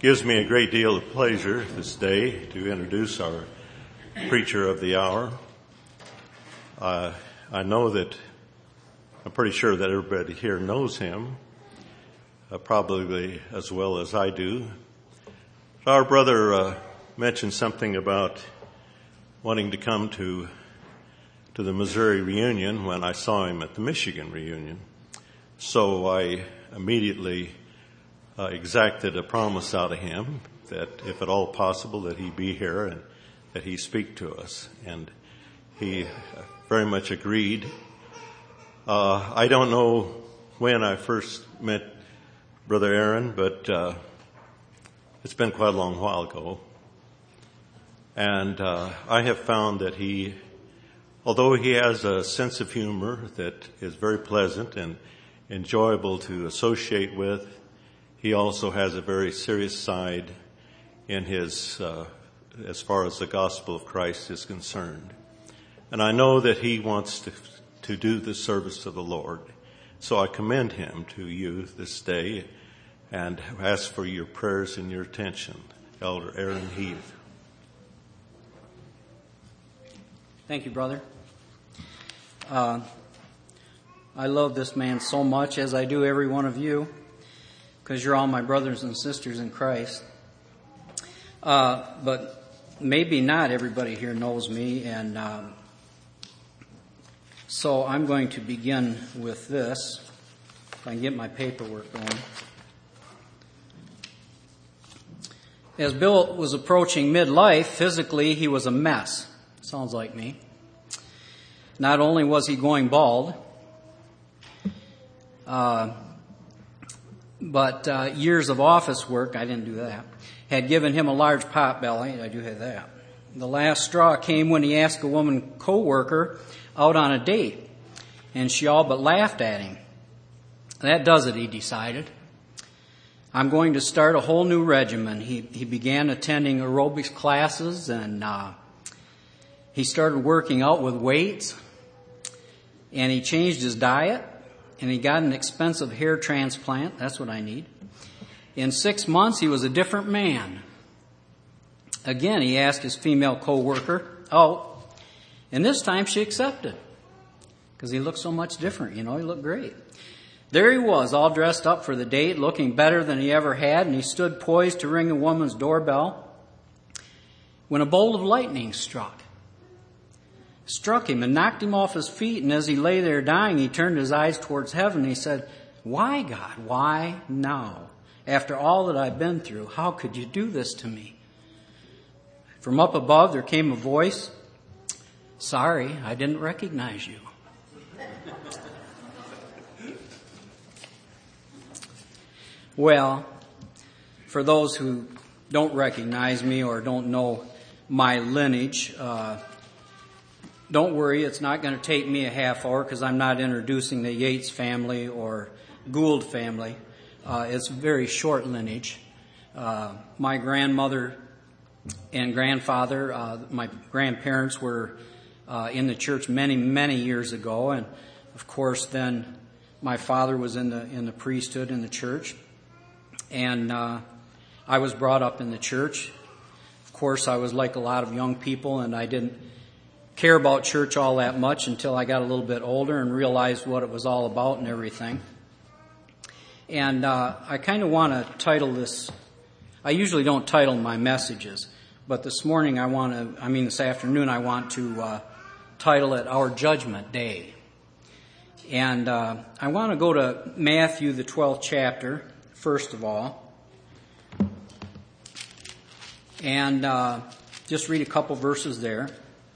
gives me a great deal of pleasure this day to introduce our preacher of the hour. I'm pretty sure that everybody here knows him, probably as well as I do. Our brother mentioned something about wanting to come to the Missouri reunion when I saw him at the Michigan reunion. So I immediately exacted a promise out of him that if at all possible that he be here and that he speak to us. And he very much agreed. I don't know when I first met Brother Aaron, but it's been quite a long while ago. And I have found that although he has a sense of humor that is very pleasant and enjoyable to associate with, he also has a very serious side in his, as far as the gospel of Christ is concerned. And I know that he wants to do the service of the Lord. So I commend him to you this day and ask for your prayers and your attention. Elder Aaron Heath. Thank you, brother. I love this man so much, as I do every one of you, because you're all my brothers and sisters in Christ. But maybe not everybody here knows me, and so I'm going to begin with this, if I can get my paperwork going. As Bill was approaching midlife, physically he was a mess. Sounds like me. Not only was he going bald, but years of office work, I didn't do that, had given him a large pot belly. I do have that. The last straw came when he asked a woman co-worker out on a date, and she all but laughed at him. That does it, he decided. I'm going to start a whole new regimen. He began attending aerobics classes, and he started working out with weights, and he changed his diet, and he got an expensive hair transplant. That's what I need. In 6 months, he was a different man. Again, he asked his female co-worker out, and this time she accepted because he looked so much different. He looked great. There he was, all dressed up for the date, looking better than he ever had, and he stood poised to ring a woman's doorbell when a bolt of lightning struck him and knocked him off his feet. And as he lay there dying, he turned his eyes towards heaven. And he said, "Why, God? Why now? After all that I've been through, how could you do this to me?" From up above, there came a voice, "Sorry, I didn't recognize you." Well, for those who don't recognize me or don't know my lineage, don't worry, it's not going to take me a half hour because I'm not introducing the Yates family or Gould family. It's a very short lineage. My grandmother and grandfather, my grandparents were in the church many, many years ago, and of course then my father was in the priesthood in the church, and I was brought up in the church. Of course, I was like a lot of young people, and I didn't care about church all that much until I got a little bit older and realized what it was all about and everything. And I kind of want to title this. I usually don't title my messages, but this afternoon I want to title it Our Judgment Day. And I want to go to Matthew, the 12th chapter, first of all, and just read a couple verses there.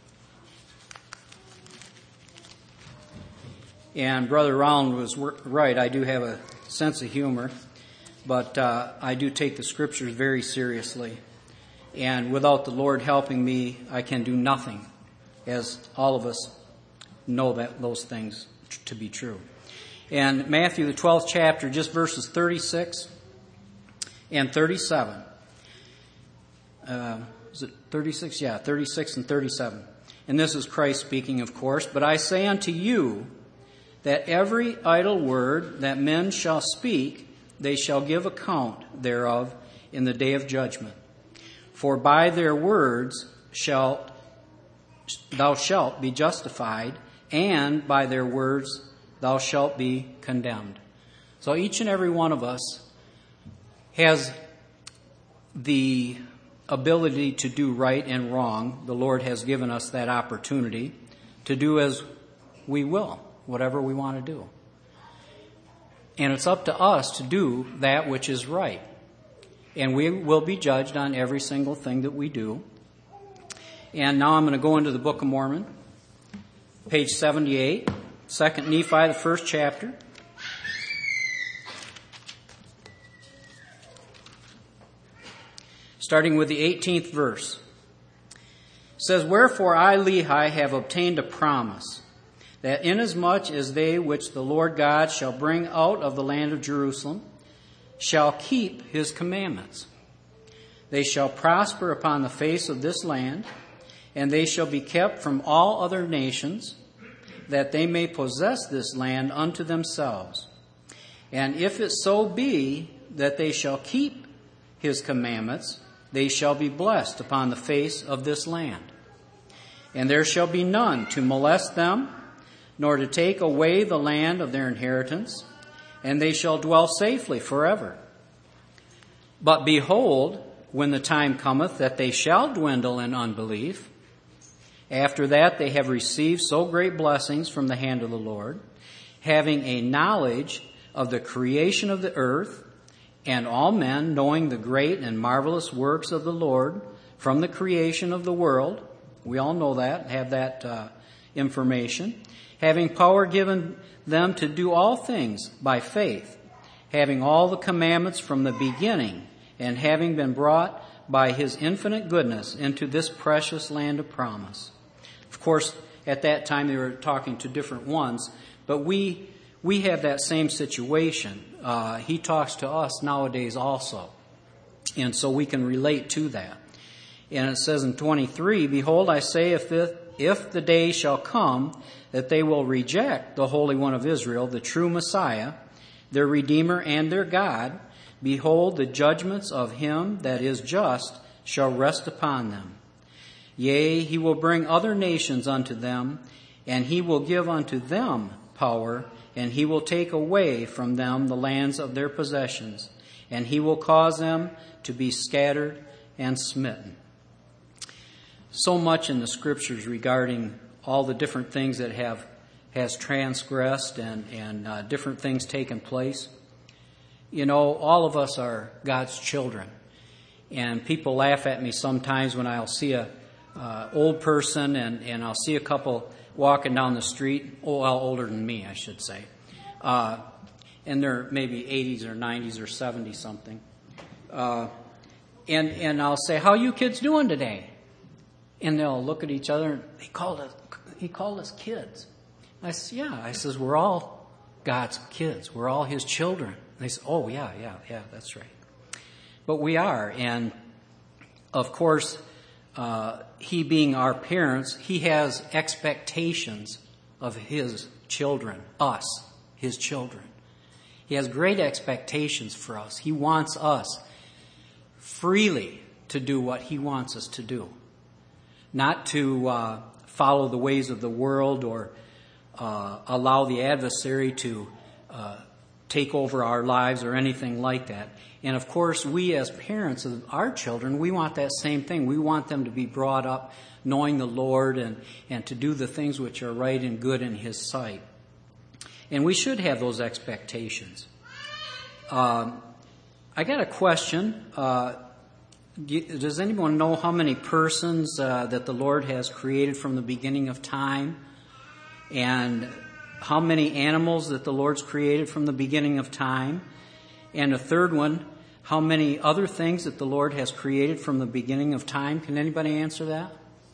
And Brother Round was right. I do have a sense of humor, but I do take the scriptures very seriously. And without the Lord helping me, I can do nothing, as all of us know that those things to be true. And Matthew, the 12th chapter, just verses 36 and 37. Is it 36? Yeah, 36 and 37. And this is Christ speaking, of course. "But I say unto you, that every idle word that men shall speak, they shall give account thereof in the day of judgment. For by their words thou shalt be justified, and by their words thou shalt be condemned. So each and every one of us has the ability to do right and wrong. The Lord has given us that opportunity to do as we will, whatever we want to do. And it's up to us to do that which is right. And we will be judged on every single thing that we do. And now I'm going to go into the Book of Mormon, page 78, 2 Nephi, the first chapter. Starting with the 18th verse. It says, Wherefore I, Lehi, have obtained a promise, that inasmuch as they which the Lord God shall bring out of the land of Jerusalem shall keep his commandments, they shall prosper upon the face of this land, and they shall be kept from all other nations, that they may possess this land unto themselves. And if it so be that they shall keep his commandments, they shall be blessed upon the face of this land. And there shall be none to molest them, nor to take away the land of their inheritance, and they shall dwell safely forever. But behold, when the time cometh that they shall dwindle in unbelief, after that they have received so great blessings from the hand of the Lord, having a knowledge of the creation of the earth, and all men knowing the great and marvelous works of the Lord from the creation of the world. We all know that, have that information. Having power given them to do all things by faith, having all the commandments from the beginning, and having been brought by his infinite goodness into this precious land of promise. Of course, at that time they were talking to different ones, but we have that same situation. He talks to us nowadays also, and so we can relate to that. And it says in 23, Behold, I say, if the day shall come that they will reject the Holy One of Israel, the true Messiah, their Redeemer and their God, behold, the judgments of him that is just shall rest upon them. Yea, he will bring other nations unto them, and he will give unto them power, and he will take away from them the lands of their possessions, and he will cause them to be scattered and smitten. So much in the scriptures regarding all the different things that has transgressed and different things taken place. You know, all of us are God's children. And people laugh at me sometimes when I'll see a old person and I'll see a couple walking down the street, older than me, I should say. And they're maybe 80s or 90s or 70 something. And I'll say, how you kids doing today? And they'll look at each other and he called us kids. I said, yeah. I says, we're all God's kids. We're all his children. And they say, oh, yeah, that's right. But we are. And of course, he being our parents, he has expectations of his children, us, his children. He has great expectations for us. He wants us freely to do what he wants us to do. Not to follow the ways of the world or allow the adversary to take over our lives or anything like that. And of course, we as parents of our children, we want that same thing. We want them to be brought up knowing the Lord and to do the things which are right and good in his sight. And we should have those expectations. I got a question. Does anyone know how many persons that the Lord has created from the beginning of time? And how many animals that the Lord's created from the beginning of time? And a third one, how many other things that the Lord has created from the beginning of time? Can anybody answer that?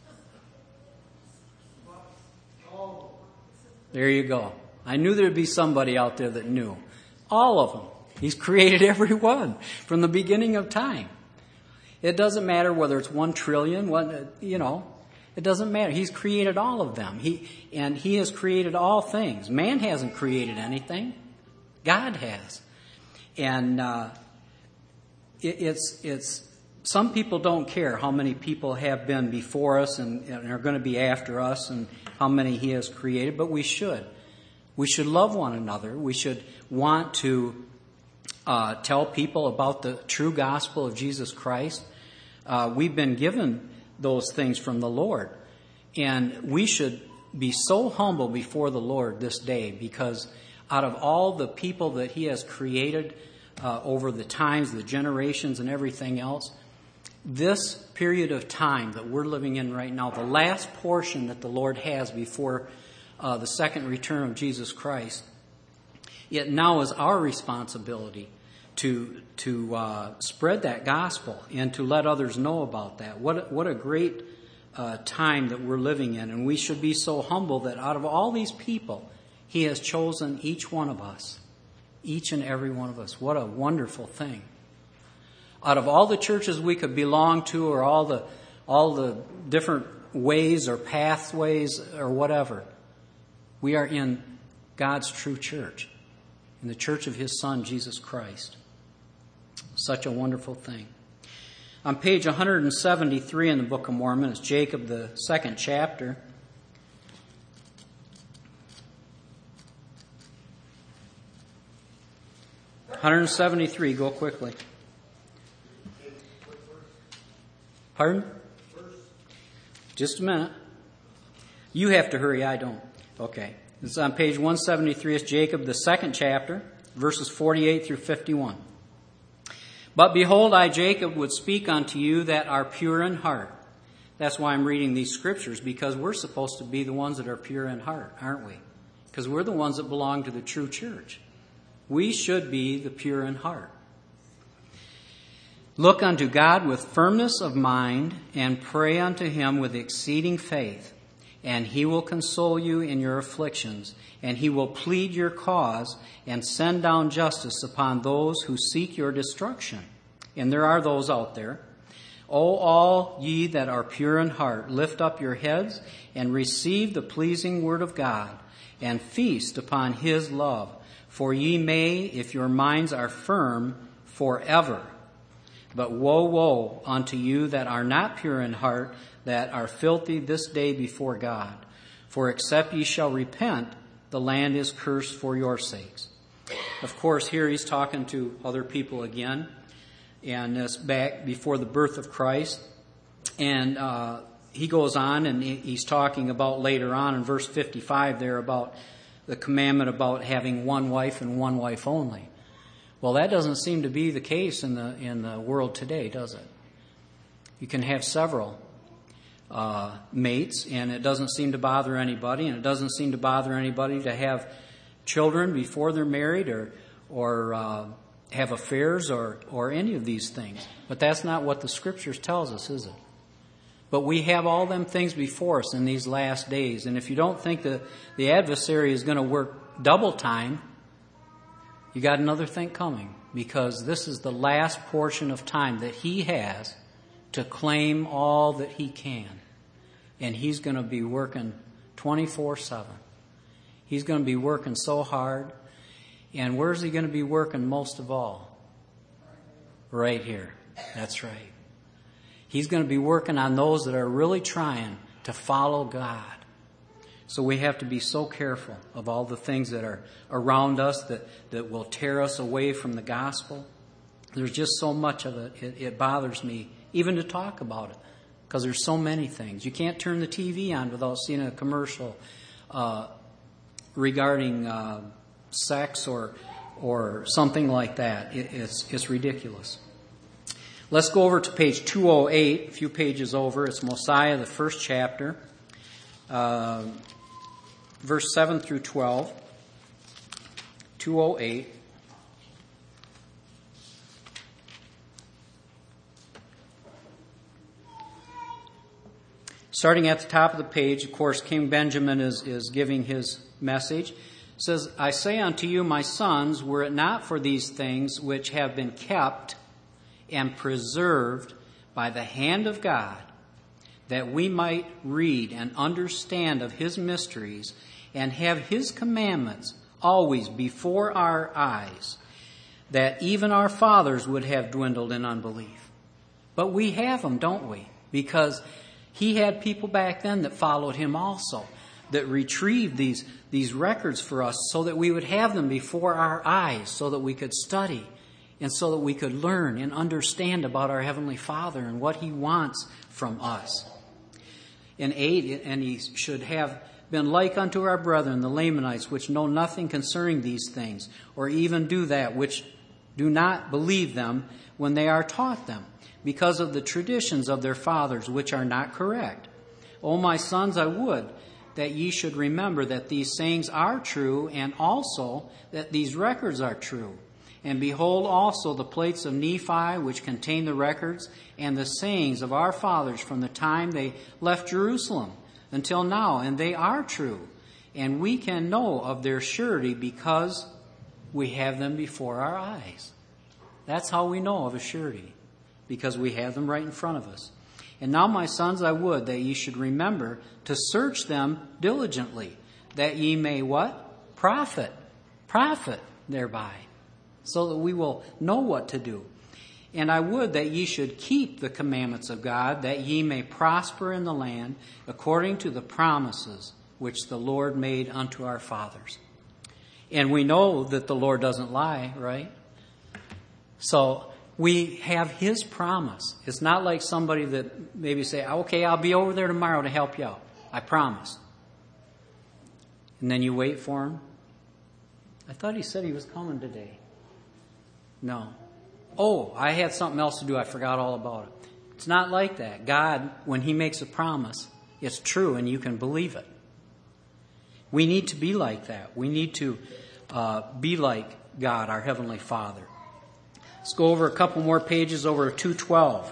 There you go. I knew there'd be somebody out there that knew. All of them. He's created every one from the beginning of time. It doesn't matter whether it's 1 trillion, it doesn't matter. He's created all of them. He has created all things. Man hasn't created anything. God has. And it's some people don't care how many people have been before us and are going to be after us and how many He has created, but we should. We should love one another. We should want to tell people about the true gospel of Jesus Christ. We've been given those things from the Lord. And we should be so humble before the Lord this day, because out of all the people that He has created over the times, the generations, and everything else, this period of time that we're living in right now, the last portion that the Lord has before the second return of Jesus Christ, it now is our responsibility to spread that gospel and to let others know about that. What a great time that we're living in. And we should be so humble that out of all these people, He has chosen each one of us, each and every one of us. What a wonderful thing. Out of all the churches we could belong to, or all the different ways or pathways or whatever, we are in God's true church, in the church of His Son, Jesus Christ. Such a wonderful thing. On page 173 in the Book of Mormon, it's Jacob, the 2nd chapter. $173, go quickly. Pardon? Just a minute. You have to hurry, I don't. Okay. It's on page 173. It's Jacob, the 2nd chapter, verses 48 through 51. But behold, I, Jacob, would speak unto you that are pure in heart. That's why I'm reading these scriptures, because we're supposed to be the ones that are pure in heart, aren't we? Because we're the ones that belong to the true church. We should be the pure in heart. Look unto God with firmness of mind, and pray unto Him with exceeding faith, and He will console you in your afflictions, and He will plead your cause and send down justice upon those who seek your destruction. And there are those out there. O all ye that are pure in heart, lift up your heads and receive the pleasing word of God, and feast upon His love. For ye may, if your minds are firm, forever. But woe, woe unto you that are not pure in heart, that are filthy this day before God. For except ye shall repent, the land is cursed for your sakes. Of course, here he's talking to other people again, and it's back before the birth of Christ. And he goes on, and he's talking about later on in verse 55 there about the commandment about having one wife and one wife only. Well, that doesn't seem to be the case in the world today, does it? You can have several mates, and it doesn't seem to bother anybody, and it doesn't seem to bother anybody to have children before they're married or have affairs or any of these things. But that's not what the Scriptures tells us, is it? But we have all them things before us in these last days, and if you don't think that the adversary is going to work double time, you got another thing coming, because this is the last portion of time that he has to claim all that he can. And he's going to be working 24/7. He's going to be working so hard. And where's he going to be working most of all? Right here. That's right. He's going to be working on those that are really trying to follow God. So we have to be so careful of all the things that are around us that will tear us away from the gospel. There's just so much of it. It bothers me even to talk about it, because there's so many things. You can't turn the TV on without seeing a commercial regarding sex or something like that. It's ridiculous. Let's go over to page 208, a few pages over. It's Mosiah, the 1st chapter. Verse 7 through 12, 208. Starting at the top of the page, of course, King Benjamin is giving his message. It says, I say unto you, my sons, were it not for these things which have been kept and preserved by the hand of God, that we might read and understand of his mysteries and have his commandments always before our eyes, that even our fathers would have dwindled in unbelief. But we have them, don't we? Because he had people back then that followed him also, that retrieved these records for us so that we would have them before our eyes, so that we could study and so that we could learn and understand about our Heavenly Father and what he wants from us. In 8, and he should have been like unto our brethren, the Lamanites, which know nothing concerning these things, or even do that, which do not believe them when they are taught them, because of the traditions of their fathers, which are not correct. O my sons, I would that ye should remember that these sayings are true, and also that these records are true. And behold also the plates of Nephi, which contain the records and the sayings of our fathers from the time they left Jerusalem until now, and they are true. And we can know of their surety because we have them before our eyes. That's how we know of a surety, because we have them right in front of us. And now, my sons, I would that ye should remember to search them diligently, that ye may what? Profit thereby, so that we will know what to do. And I would that ye should keep the commandments of God, that ye may prosper in the land, according to the promises which the Lord made unto our fathers. And we know that the Lord doesn't lie, right? So we have his promise. It's not like somebody that maybe say, okay, I'll be over there tomorrow to help you out. I promise. And then you wait for him. I thought he said he was coming today. No. Oh, I had something else to do. I forgot all about it. It's not like that. God, when he makes a promise, it's true and you can believe it. We need to be like that. We need to be like God, our Heavenly Father. Let's go over a couple more pages over 2:12.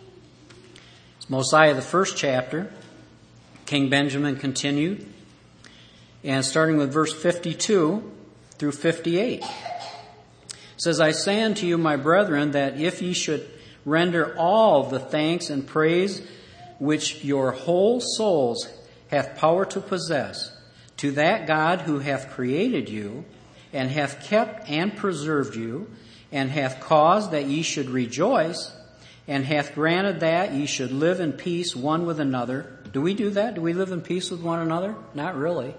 It's Mosiah, the first chapter. King Benjamin continued. And starting with verse 52 through 58. It says, I say unto you, my brethren, that if ye should render all the thanks and praise which your whole souls hath power to possess, to that God who hath created you, and hath kept and preserved you, and hath caused that ye should rejoice, and hath granted that ye should live in peace one with another. Do we do that? Do we live in peace with one another? Not really.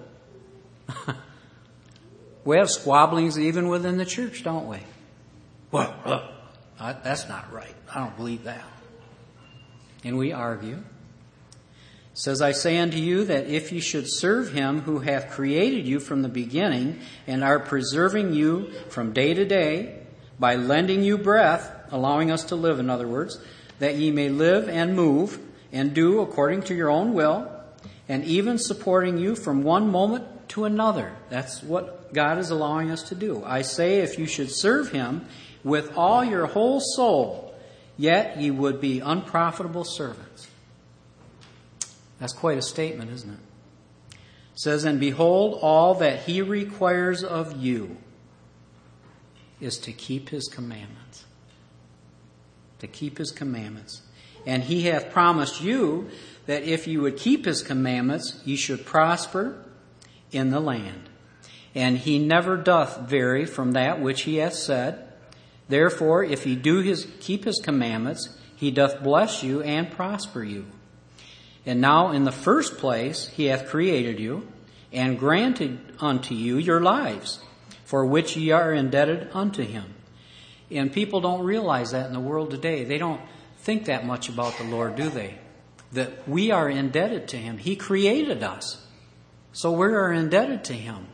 We have squabblings even within the church, don't we? Well, that's not right. I don't believe that. And we argue. It says, I say unto you that if ye should serve him who hath created you from the beginning, and are preserving you from day to day, by lending you breath, allowing us to live, in other words, that ye may live and move and do according to your own will, and even supporting you from one moment to another. That's what God is allowing us to do. I say, if you should serve him with all your whole soul, yet ye would be unprofitable servants. That's quite a statement, isn't it? It says, and behold, all that he requires of you is to keep his commandments. To keep his commandments. And he hath promised you that if you would keep his commandments, ye should prosper in the land. And he never doth vary from that which he hath said. Therefore, if ye do keep his commandments, he doth bless you and prosper you. And now in the first place he hath created you, and granted unto you your lives, for which ye are indebted unto him. And people don't realize that in the world today. They don't think that much about the Lord, do they? That we are indebted to him. He created us. So we are indebted to him.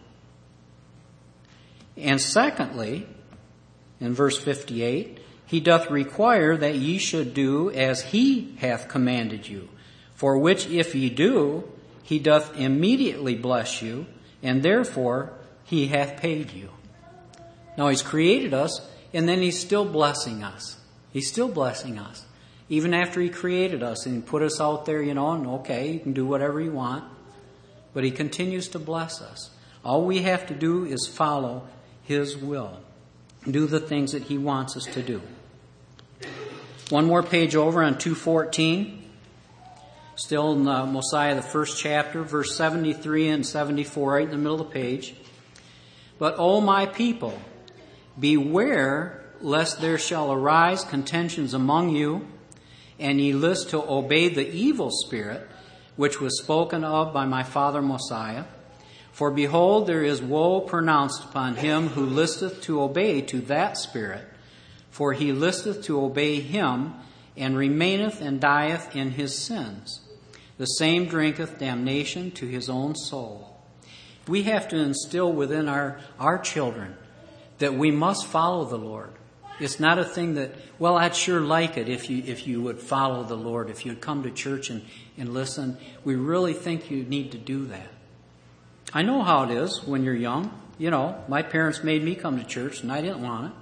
And secondly, in verse 58, he doth require that ye should do as he hath commanded you, for which if ye do, he doth immediately bless you, and therefore he hath paid you. Now he's created us, and then he's still blessing us. He's still blessing us. Even after he created us and put us out there, and okay, you can do whatever you want. But he continues to bless us. All we have to do is follow his will. Do the things that he wants us to do. One more page over on 2:14. Still in Mosiah, the first chapter, verse 73 and 74, right in the middle of the page. But, O my people, Beware lest there shall arise contentions among you, and ye list to obey the evil spirit, which was spoken of by my father Mosiah. For behold, there is woe pronounced upon him who listeth to obey to that spirit, for he listeth to obey him, and remaineth and dieth in his sins. The same drinketh damnation to his own soul. We have to instill within our children that we must follow the Lord. It's not a thing that, well, I'd sure like it if you would follow the Lord, if you'd come to church and listen. We really think you need to do that. I know how it is when you're young. You know, my parents made me come to church, and I didn't want it.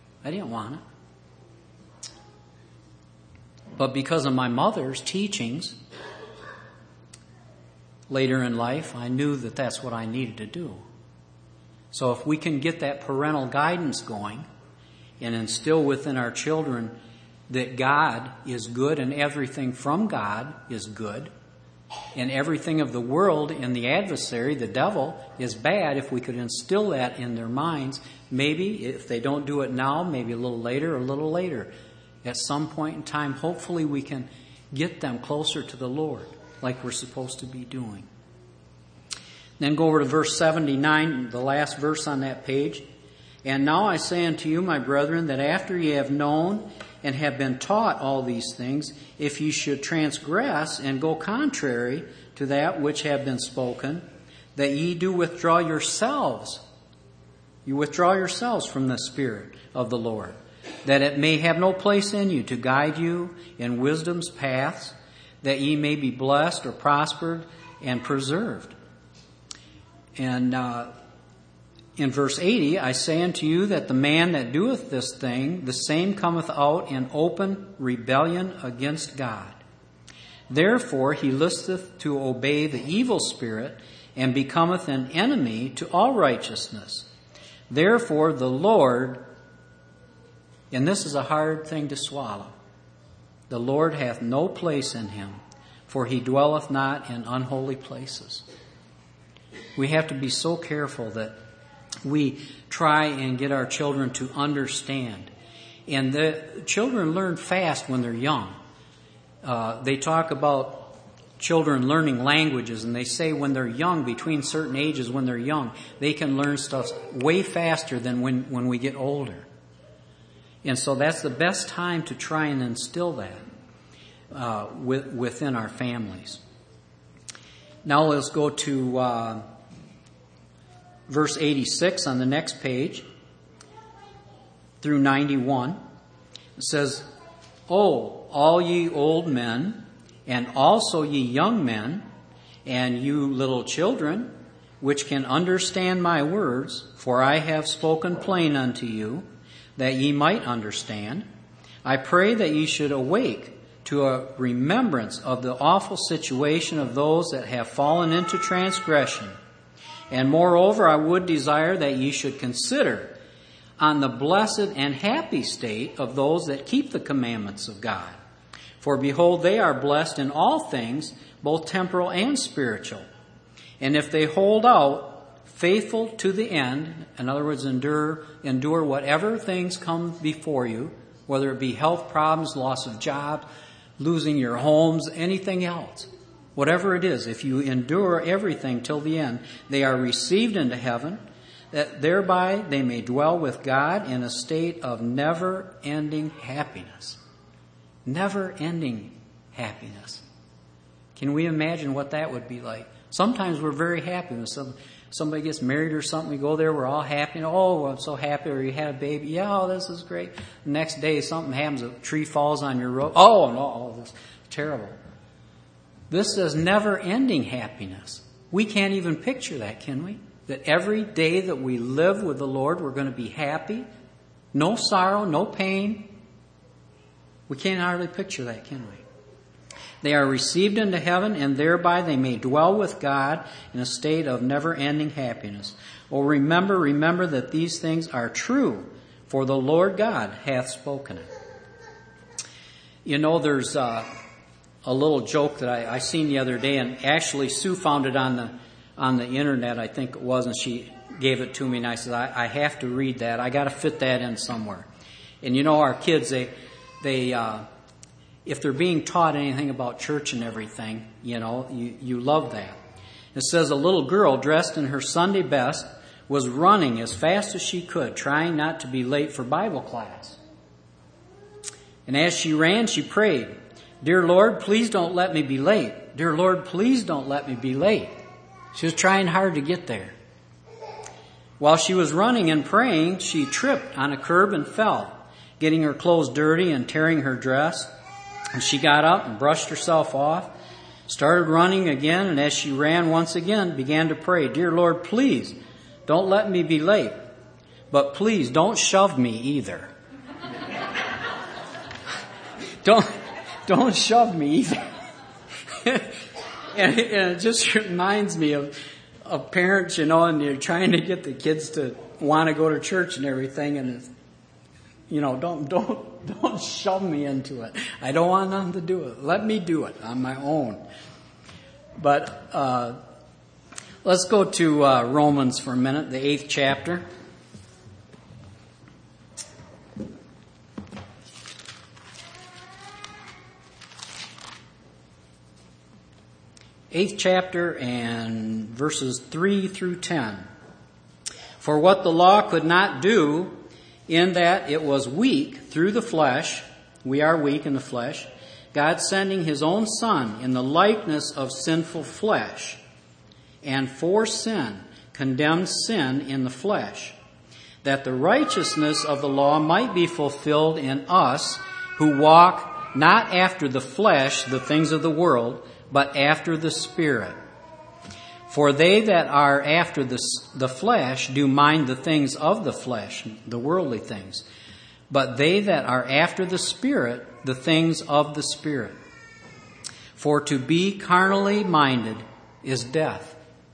But because of my mother's teachings later in life, I knew that that's what I needed to do. So if we can get that parental guidance going and instill within our children that God is good and everything from God is good, and everything of the world and the adversary, the devil, is bad, if we could instill that in their minds, maybe if they don't do it now, maybe a little later, at some point in time, hopefully we can get them closer to the Lord like we're supposed to be doing. Then go over to verse 79, the last verse on that page. And now I say unto you, my brethren, that after ye have known and have been taught all these things, if ye should transgress and go contrary to that which have been spoken, that ye do withdraw yourselves. You withdraw yourselves from the Spirit of the Lord, that it may have no place in you to guide you in wisdom's paths, that ye may be blessed or prospered and preserved. And in verse 80, I say unto you that the man that doeth this thing, the same cometh out in open rebellion against God. Therefore he listeth to obey the evil spirit, and becometh an enemy to all righteousness. Therefore the Lord, and this is a hard thing to swallow, the Lord hath no place in him, for he dwelleth not in unholy places. We have to be so careful that we try and get our children to understand. And the children learn fast when they're young. They talk about children learning languages, and they say when they're young, between certain ages when they're young, they can learn stuff way faster than when we get older. And so that's the best time to try and instill that within our families. Now let's go to verse 86 on the next page through 91. It says, O, all ye old men, and also ye young men, and you little children, which can understand my words, for I have spoken plain unto you, that ye might understand. I pray that ye should awake to a remembrance of the awful situation of those that have fallen into transgression. And moreover, I would desire that ye should consider on the blessed and happy state of those that keep the commandments of God. For behold, they are blessed in all things, both temporal and spiritual. And if they hold out, faithful to the end, in other words, endure whatever things come before you, whether it be health problems, loss of job, losing your homes, anything else. Whatever it is, if you endure everything till the end, they are received into heaven, that thereby they may dwell with God in a state of never-ending happiness. Never-ending happiness. Can we imagine what that would be like? Sometimes we're very happy when somebody gets married or something. We go there, we're all happy. Oh, I'm so happy. Or you had a baby. Yeah, this is great. The next day, something happens. A tree falls on your roof. Oh, no, this is terrible. This is never-ending happiness. We can't even picture that, can we? That every day that we live with the Lord, we're going to be happy. No sorrow, no pain. We can't hardly picture that, can we? They are received into heaven, and thereby they may dwell with God in a state of never-ending happiness. Oh, remember that these things are true, for the Lord God hath spoken it. You know, there's a little joke that I seen the other day, and actually Sue found it on the internet, I think it was, and she gave it to me, and I said, I have to read that. I got to fit that in somewhere. And you know, our kids, they if they're being taught anything about church and everything, you know, you love that. It says a little girl dressed in her Sunday best was running as fast as she could, trying not to be late for Bible class. And as she ran, she prayed, "Dear Lord, please don't let me be late. Dear Lord, please don't let me be late." She was trying hard to get there. While she was running and praying, she tripped on a curb and fell, getting her clothes dirty and tearing her dress. And she got up and brushed herself off, started running again, and as she ran once again, began to pray, "Dear Lord, please don't let me be late, but please don't shove me either." Don't shove me either. And it just reminds me of parents, you know, and you're trying to get the kids to want to go to church and everything, and it's, you know, don't shove me into it. I don't want them to do it. Let me do it on my own. But let's go to Romans for a minute, the 8th chapter. Eighth chapter and verses 3 through 10. For what the law could not do, in that it was weak through the flesh, we are weak in the flesh, God sending his own Son in the likeness of sinful flesh, and for sin condemned sin in the flesh, that the righteousness of the law might be fulfilled in us who walk not after the flesh, the things of the world, but after the Spirit. For they that are after the flesh do mind the things of the flesh, the worldly things. But they that are after the Spirit, the things of the Spirit. For to be carnally minded is death,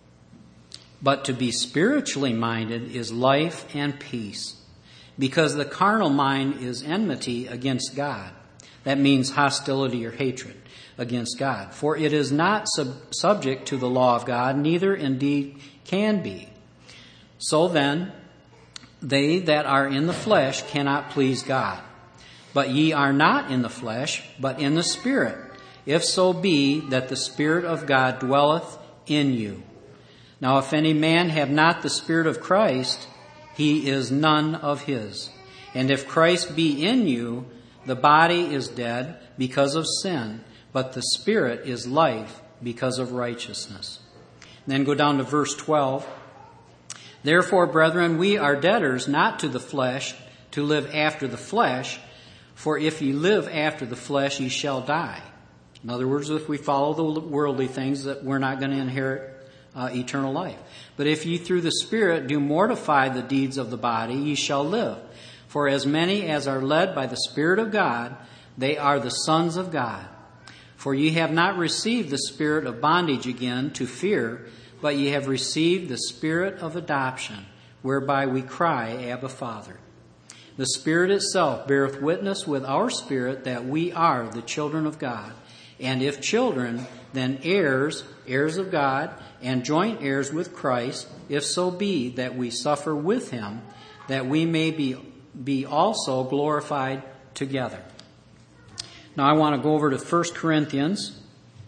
but to be spiritually minded is life and peace. Because the carnal mind is enmity against God. That means hostility or hatred against God. For it is not subject to the law of God, neither indeed can be. So then, they that are in the flesh cannot please God. But ye are not in the flesh, but in the Spirit, if so be that the Spirit of God dwelleth in you. Now if any man have not the Spirit of Christ, he is none of his. And if Christ be in you, the body is dead because of sin, but the Spirit is life because of righteousness. And then go down to verse 12. Therefore, brethren, we are debtors not to the flesh, to live after the flesh. For if ye live after the flesh, ye shall die. In other words, if we follow the worldly things, that we're not going to inherit eternal life. But if ye through the Spirit do mortify the deeds of the body, ye shall live. For as many as are led by the Spirit of God, they are the sons of God. For ye have not received the spirit of bondage again to fear, but ye have received the Spirit of adoption, whereby we cry, Abba, Father. The Spirit itself beareth witness with our spirit that we are the children of God. And if children, then heirs, heirs of God, and joint heirs with Christ, if so be that we suffer with him, that we may be also glorified together. Now I want to go over to 1 Corinthians.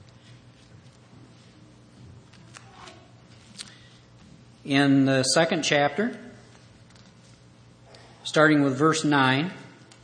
In the 2nd chapter, starting with verse 9, it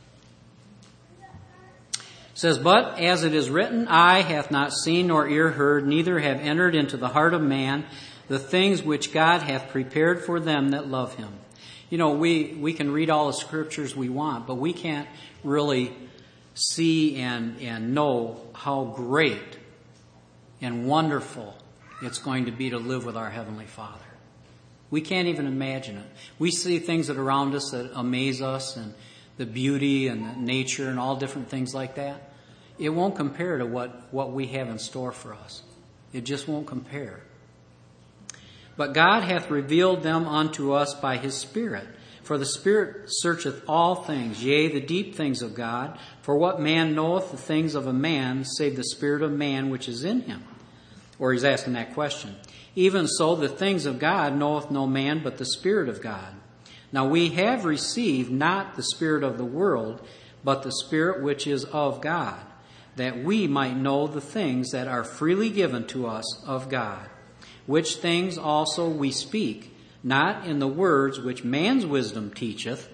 says, But as it is written, eye hath not seen nor ear heard, neither have entered into the heart of man the things which God hath prepared for them that love him. You know, we can read all the scriptures we want, but we can't really see and know how great and wonderful it's going to be to live with our Heavenly Father. We can't even imagine it. We see things that are around us that amaze us, and the beauty and the nature and all different things like that. It won't compare to what we have in store for us. It just won't compare. But God hath revealed them unto us by his Spirit. For the Spirit searcheth all things, yea, the deep things of God. For what man knoweth the things of a man, save the spirit of man which is in him? Or he's asking that question. Even so, the things of God knoweth no man but the Spirit of God. Now we have received not the spirit of the world, but the Spirit which is of God, that we might know the things that are freely given to us of God, which things also we speak, not in the words which man's wisdom teacheth,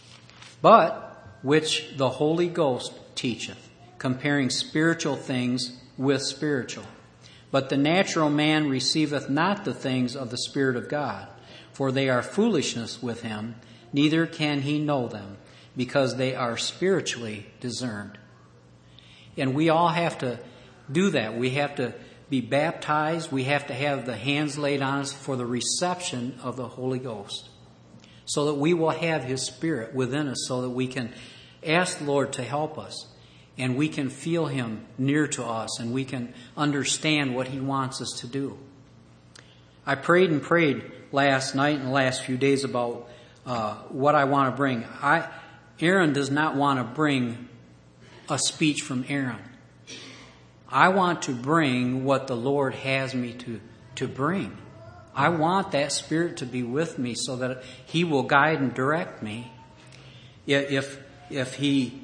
but which the Holy Ghost teacheth, comparing spiritual things with spiritual. But the natural man receiveth not the things of the Spirit of God, for they are foolishness with him, neither can he know them, because they are spiritually discerned. And we all have to do that. We have to be baptized. We have to have the hands laid on us for the reception of the Holy Ghost, so that we will have His Spirit within us, so that we can ask the Lord to help us, and we can feel Him near to us, and we can understand what He wants us to do. I prayed and prayed last night and the last few days about what I want to bring. Aaron does not want to bring a speech from Aaron. I want to bring what the Lord has me to bring. I want that Spirit to be with me so that He will guide and direct me. If He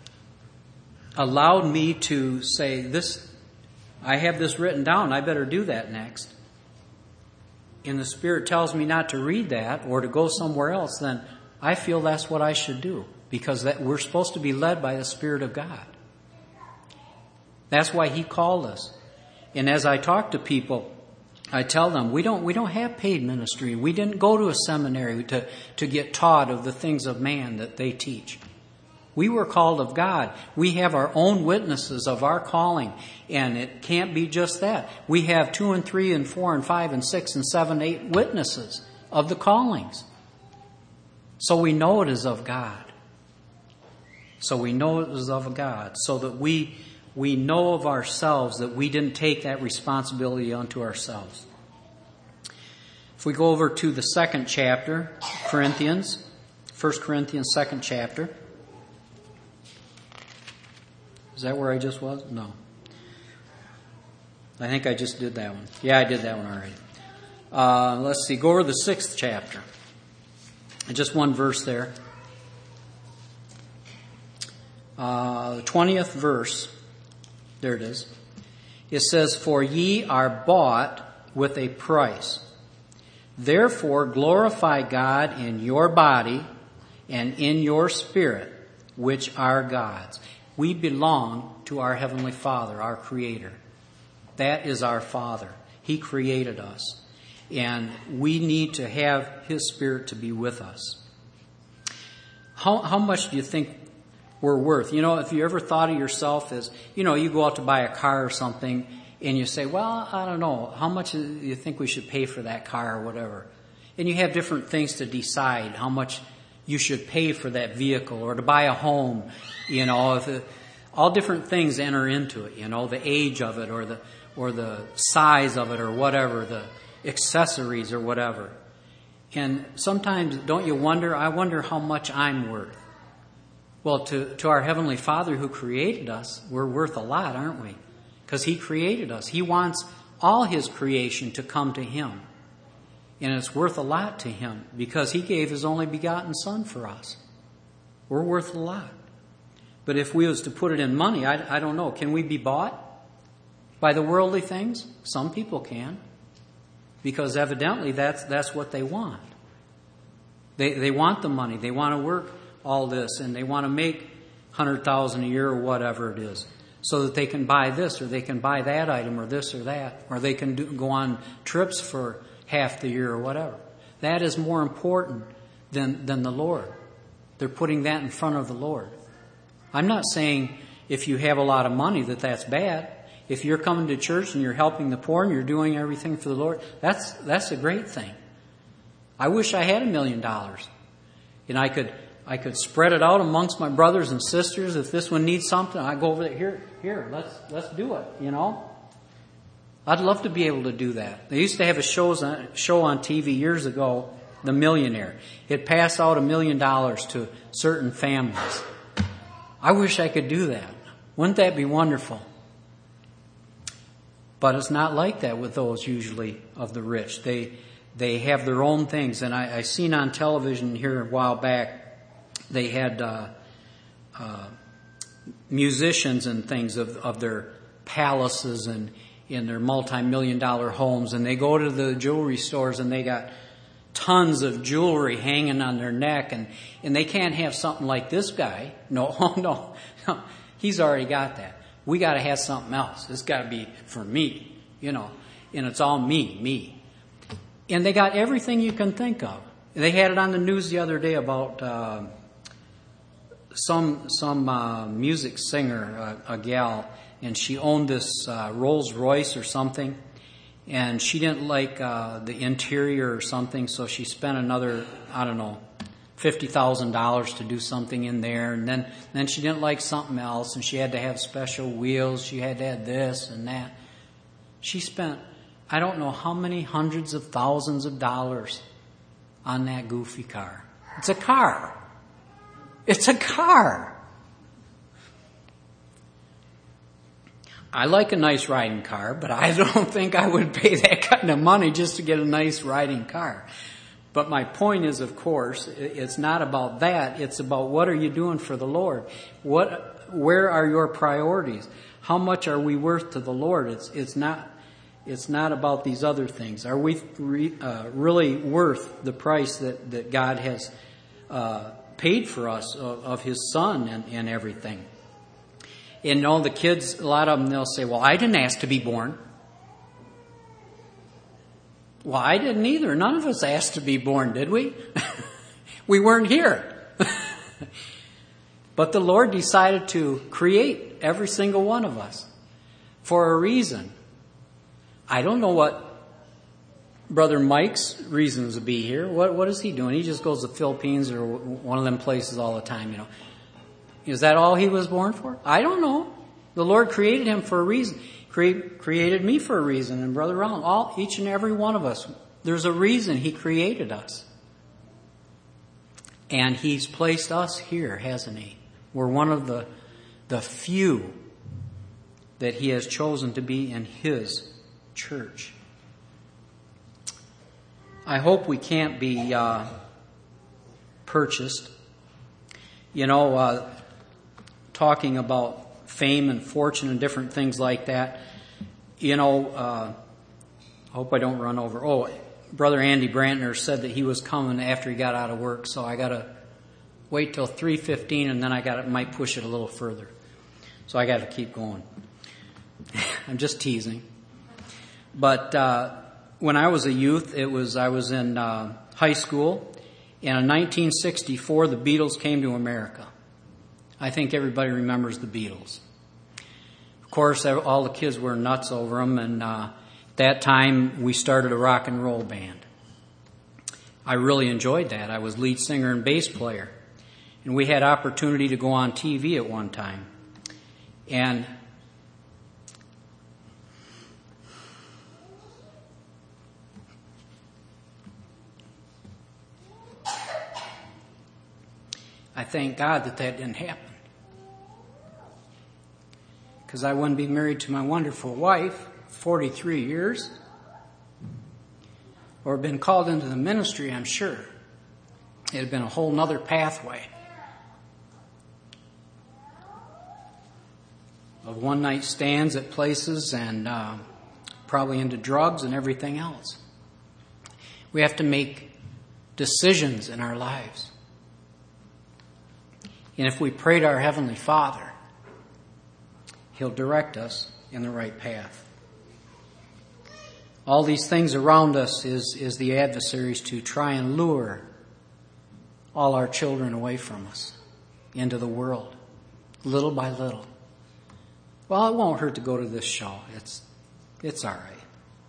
allowed me to say, this, I have this written down, I better do that next, and the Spirit tells me not to read that or to go somewhere else, then I feel that's what I should do, because we're supposed to be led by the Spirit of God. That's why He called us. And as I talk to people, I tell them, we don't have paid ministry. We didn't go to a seminary to get taught of the things of man that they teach. We were called of God. We have our own witnesses of our calling, and it can't be just that. We have 2 and 3 and 4 and 5 and 6 and 7, 8 witnesses of the callings. So we know it is of God. So we know it is of God, so that we know of ourselves that we didn't take that responsibility onto ourselves. If we go over to the 2nd chapter, 1 Corinthians 2nd chapter. Is that where I just was? No. I think I just did that one. Yeah, I did that one already. Let's see. Go over the 6th chapter. Just one verse there. 20th verse. There it is. It says, "For ye are bought with a price. Therefore glorify God in your body and in your spirit, which are God's." We belong to our Heavenly Father, our Creator. That is our Father. He created us. And we need to have His Spirit to be with us. How much do you think we're worth? You know, if you ever thought of yourself as, you go out to buy a car or something, and you say, well, I don't know, how much do you think we should pay for that car or whatever? And you have different things to decide how much you should pay for that vehicle, or to buy a home, all different things enter into it, the age of it, or the size of it, or whatever, the accessories or whatever. And sometimes, don't you wonder, I wonder how much I'm worth. Well, to our Heavenly Father who created us, we're worth a lot, aren't we? Because He created us. He wants all His creation to come to Him. And it's worth a lot to Him, because He gave His only begotten Son for us. We're worth a lot. But if we was to put it in money, I don't know. Can we be bought by the worldly things? Some people can. Because evidently that's what they want. They want the money. They want to work all this, and they want to make $100,000 a year or whatever it is, so that they can buy this, or they can buy that item, or this or that, or they can go on trips for half the year or whatever. That is more important than the Lord. They're putting that in front of the Lord. I'm not saying if you have a lot of money that's bad. If you're coming to church and you're helping the poor and you're doing everything for the Lord, that's a great thing. I wish I had $1 million, and I could spread it out amongst my brothers and sisters. If this one needs something, I go over there. Here, let's do it. I'd love to be able to do that. They used to have a show on TV years ago, The Millionaire. It passed out $1 million to certain families. I wish I could do that. Wouldn't that be wonderful? But it's not like that with those usually of the rich. They have their own things. And I seen on television here a while back, they had musicians and things of their palaces and in their multi-million-dollar homes. And they go to the jewelry stores and they got tons of jewelry hanging on their neck. And they can't have something like this guy. No. He's already got that. We got to have something else. This got to be for me, and it's all me. And they got everything you can think of. They had it on the news the other day about some music singer, a gal, and she owned this Rolls Royce or something, and she didn't like the interior or something, so she spent another, $50,000 to do something in there, and then she didn't like something else, and she had to have special wheels, she had to have this and that. She spent, I don't know how many hundreds of thousands of dollars on that goofy car. It's a car. It's a car. I like a nice riding car, but I don't think I would pay that kind of money just to get a nice riding car. But my point is, of course, it's not about that. It's about what are you doing for the Lord? Where are your priorities? How much are we worth to the Lord? It's not about these other things. Are we really worth the price that God has paid for us of His Son and everything? And all the kids, a lot of them, they'll say, well, I didn't ask to be born. Well, I didn't either. None of us asked to be born, did we? We weren't here. But the Lord decided to create every single one of us for a reason. I don't know what Brother Mike's reasons to be here. What is he doing? He just goes to the Philippines or one of them places all the time, Is that all he was born for? I don't know. The Lord created him for a reason. Created me for a reason, and Brother Ron, each and every one of us. There's a reason He created us. And He's placed us here, hasn't He? We're one of the few that He has chosen to be in His church. I hope we can't be purchased. Talking about fame and fortune and different things like that. I hope I don't run over. Brother Andy Brantner said that he was coming after he got out of work, so I got to wait till 3:15, and then might push it a little further. So I got to keep going. I'm just teasing. But when I was a youth, I was in high school, and in 1964, the Beatles came to America. I think everybody remembers the Beatles. Of course, all the kids were nuts over them, and at that time, we started a rock and roll band. I really enjoyed that. I was lead singer and bass player, and we had opportunity to go on TV at one time. And I thank God that didn't happen. Because I wouldn't be married to my wonderful wife 43 years. Or been called into the ministry, I'm sure. It had been a whole nother pathway of one-night stands at places and probably into drugs and everything else. We have to make decisions in our lives. And if we pray to our Heavenly Father, He'll direct us in the right path. All these things around us is the adversaries to try and lure all our children away from us into the world, little by little. Well, it won't hurt to go to this show. It's all right.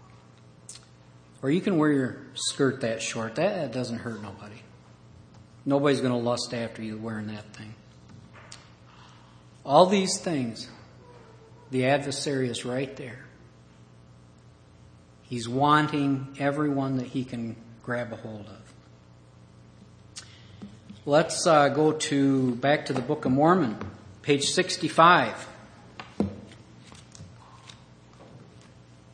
Or you can wear your skirt that short. That doesn't hurt nobody. Nobody's going to lust after you wearing that thing. All these things, the adversary is right there. He's wanting everyone that he can grab a hold of. Let's go back to the Book of Mormon, page 65.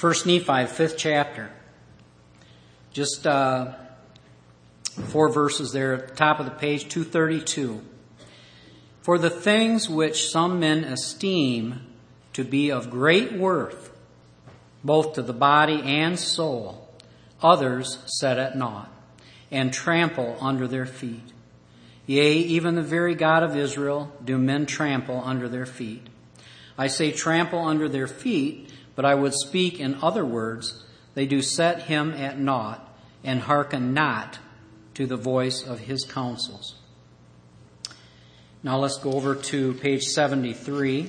1 Nephi, 5th chapter. Just 4 verses there at the top of the page, 232. For the things which some men esteem to be of great worth, both to the body and soul, others set at naught, and trample under their feet. Yea, even the very God of Israel do men trample under their feet. I say trample under their feet, but I would speak in other words, they do set him at naught, and hearken not to the voice of his counsels. Now let's go over to page 73.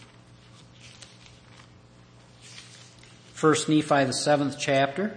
1 Nephi, the 7th chapter.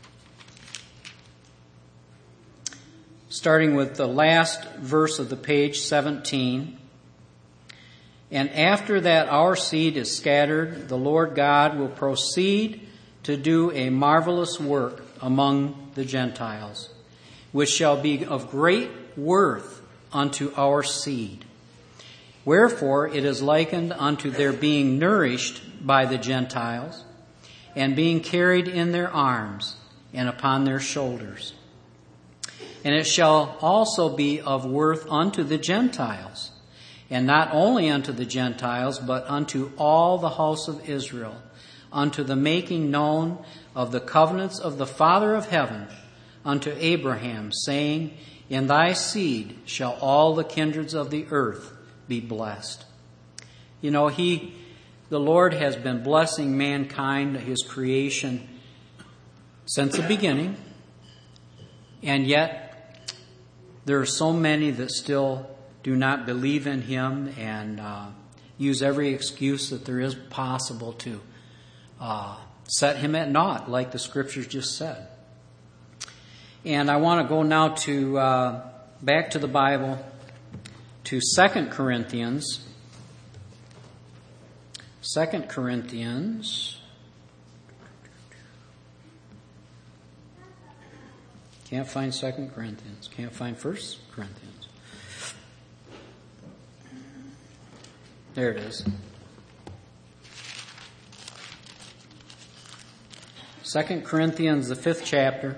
Starting with the last verse of the page, 17. And after that our seed is scattered, the Lord God will proceed to do a marvelous work among the Gentiles, which shall be of great worth unto our seed. Wherefore it is likened unto their being nourished by the Gentiles, and being carried in their arms and upon their shoulders. And it shall also be of worth unto the Gentiles, and not only unto the Gentiles, but unto all the house of Israel, unto the making known of the covenants of the Father of heaven, unto Abraham, saying, In thy seed shall all the kindreds of the earth be blessed. You know, the Lord has been blessing mankind, his creation, since the beginning, and yet there are so many that still do not believe in him and use every excuse that there is possible to set him at naught, like the scriptures just said. And I want to go now to back to the Bible, to 2 Corinthians. 2 Corinthians. Can't find 2 Corinthians. Can't find 1 Corinthians. There it is. 2 Corinthians, the 5th chapter.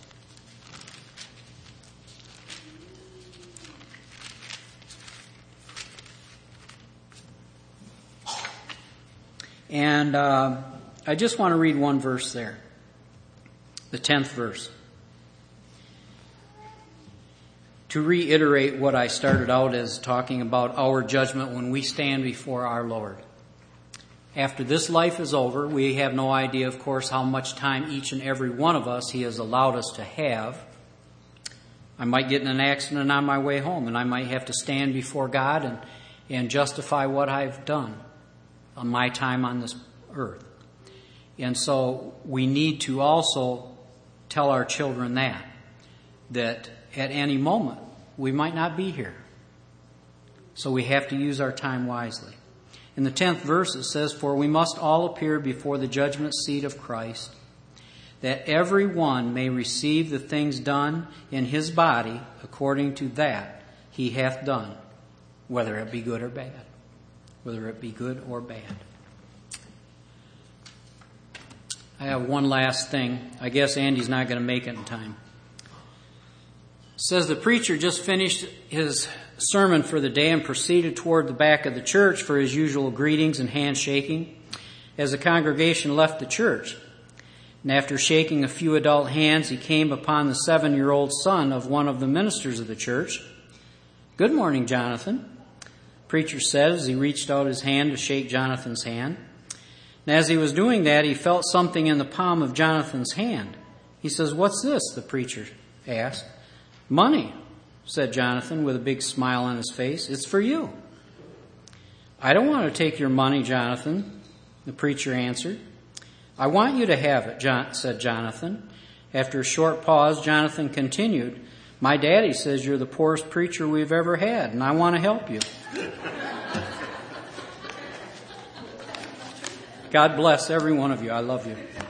And I just want to read one verse there. The 10th verse. To reiterate what I started out as talking about our judgment when we stand before our Lord. After this life is over, we have no idea, of course, how much time each and every one of us He has allowed us to have. I might get in an accident on my way home, and I might have to stand before God and justify what I've done on my time on this earth. And so we need to also tell our children that at any moment we might not be here. So we have to use our time wisely. In the 10th verse it says, For we must all appear before the judgment seat of Christ, that every one may receive the things done in his body according to that he hath done, whether it be good or bad. Whether it be good or bad. I have one last thing. I guess Andy's not going to make it in time. It says the preacher just finished his sermon for the day and proceeded toward the back of the church for his usual greetings and handshaking as the congregation left the church. And after shaking a few adult hands, he came upon the 7-year-old son of one of the ministers of the church. Good morning, Jonathan, preacher said as he reached out his hand to shake Jonathan's hand. And as he was doing that, he felt something in the palm of Jonathan's hand. He says, What's this? The preacher asked. Money, said Jonathan with a big smile on his face. It's for you. I don't want to take your money, Jonathan, the preacher answered. I want you to have it, said Jonathan. After a short pause, Jonathan continued, My daddy says you're the poorest preacher we've ever had, and I want to help you. God bless every one of you. I love you.